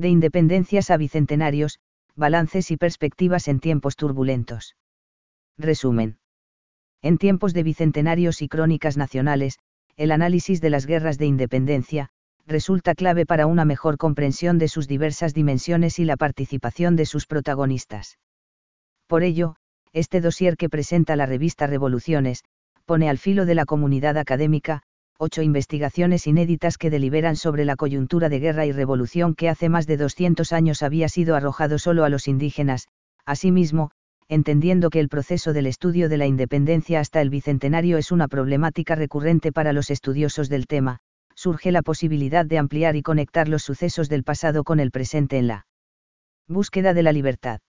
De independencias a bicentenarios, balances y perspectivas en tiempos turbulentos. Resumen. En tiempos de bicentenarios y crónicas nacionales, el análisis de las guerras de independencia resulta clave para una mejor comprensión de sus diversas dimensiones y la participación de sus protagonistas. Por ello, este dossier que presenta la revista Revoluciones, pone al filo de la comunidad académica 8 investigaciones inéditas que deliberan sobre la coyuntura de guerra y revolución que hace más de 200 años había sido arrojado solo a los indígenas. Asimismo, entendiendo que el proceso del estudio de la independencia hasta el bicentenario es una problemática recurrente para los estudiosos del tema, surge la posibilidad de ampliar y conectar los sucesos del pasado con el presente en la búsqueda de la libertad.